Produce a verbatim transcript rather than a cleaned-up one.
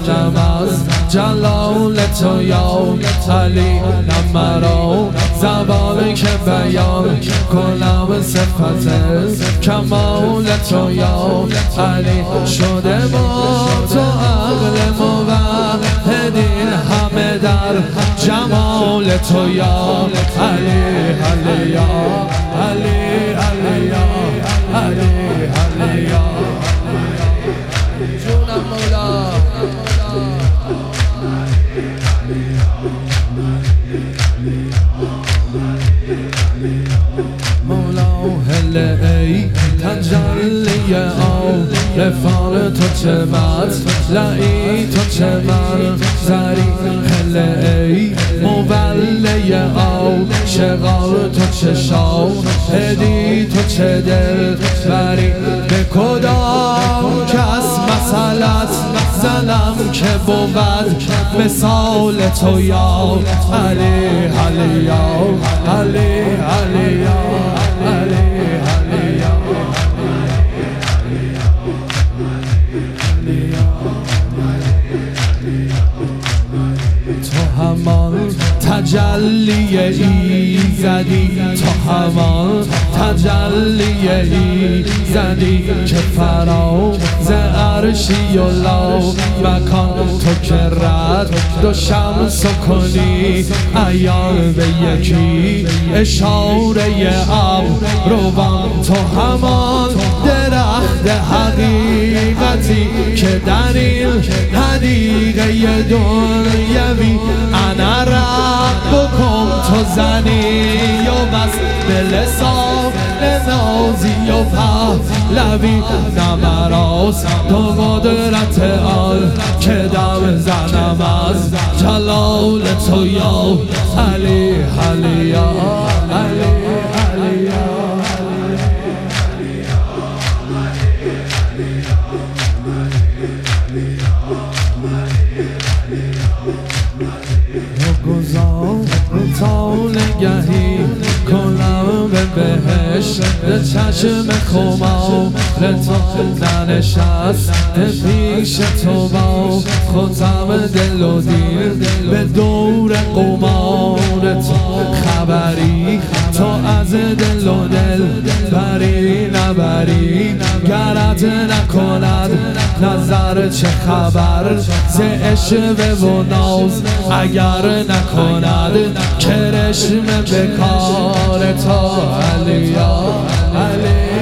زنم از جلال تو یا علی، نمرا زبانی که بیان کنم صفت کمال تو یا علی. شده با تو عقل موحدین همه در جمال تو یا علی. علی یا علی، علی یا علی، علی یا جونم مولا. مولا هل ای تجلی عارفان تو چه مطلعی تو چه منظری، هل ای مولی عاشقان تو چه شاهدی تو چه دلبری. به کدام کس مثلت زنم که بود مثال تو یا علی. علی یا علی، علی یا علی، علی یا تو همان تجلی ایزدی، تو همان تجلی ایزدی که فراز عرشی و لا مکان. تو که رد و شمس کنی عیان به یکی اشاره ابروان. تو همان درخت حقیقتی که در این حدیقه دنیوی انا ربکم تو زنی و بس به لسان نازی و پهلوی. نمراست تو قدرت آن که دم زنم از جلال تو یا علی. علی یا علی، علی یا گذار تا نگهی کنم به بهشت چشم خمار تو ننشست پیش تو با خودم دل و دین به دور قمار تو خبری تو از دل و دل بری نبری. گرت نکند نظر چه خبر ز عشوه و ناز اگر نکند کرشم به کار تو. علی یا علی.